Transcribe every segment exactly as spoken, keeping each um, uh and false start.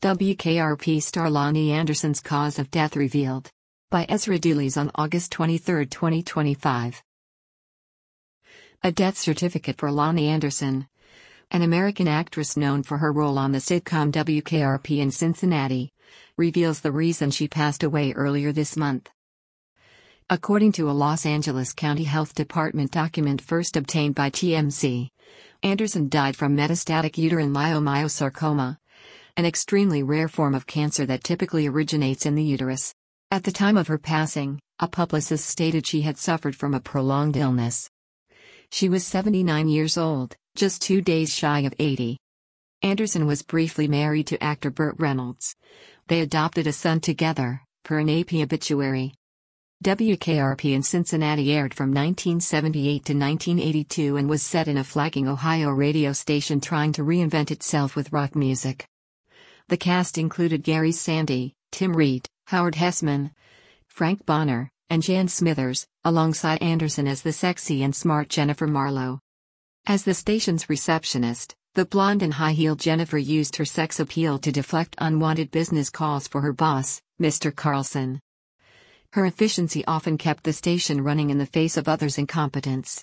W K R P star Lonnie Anderson's cause of death revealed. By Ezra Dooley's on August twenty-third, twenty twenty-five. A death certificate for Lonnie Anderson, an American actress known for her role on the sitcom W K R P in Cincinnati, reveals the reason she passed away earlier this month. According to a Los Angeles County Health Department document first obtained by T M Z, Anderson died from metastatic uterine leiomyosarcoma, an extremely rare form of cancer that typically originates in the uterus. At the time of her passing, a publicist stated she had suffered from a prolonged illness. She was seventy-nine years old, just two days shy of eighty. Anderson was briefly married to actor Burt Reynolds. They adopted a son together, per an A P obituary. W K R P in Cincinnati aired from nineteen seventy-eight to nineteen eighty-two and was set in a flagging Ohio radio station trying to reinvent itself with rock music. The cast included Gary Sandy, Tim Reed, Howard Hessman, Frank Bonner, and Jan Smithers, alongside Anderson as the sexy and smart Jennifer Marlowe. As the station's receptionist, the blonde and high-heeled Jennifer used her sex appeal to deflect unwanted business calls for her boss, Mister Carlson. Her efficiency often kept the station running in the face of others' incompetence.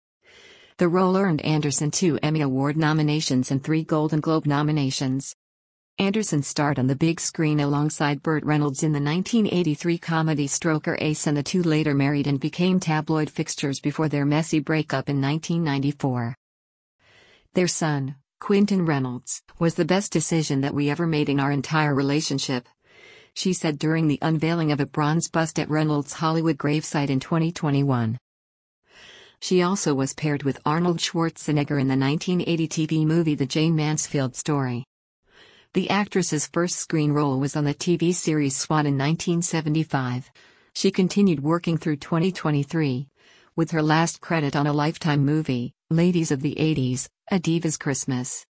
The role earned Anderson two Emmy Award nominations and three Golden Globe nominations. Anderson starred on the big screen alongside Burt Reynolds in the nineteen eighty-three comedy Stroker Ace, and the two later married and became tabloid fixtures before their messy breakup in nineteen ninety-four. Their son, Quinton Reynolds, was the best decision that we ever made in our entire relationship, she said during the unveiling of a bronze bust at Reynolds' Hollywood gravesite in twenty twenty-one. She also was paired with Arnold Schwarzenegger in the nineteen eighty T V movie The Jayne Mansfield Story. The actress's first screen role was on the T V series SWAT in nineteen seventy-five. She continued working through twenty twenty-three, with her last credit on a Lifetime movie, Ladies of the eighties, A Diva's Christmas.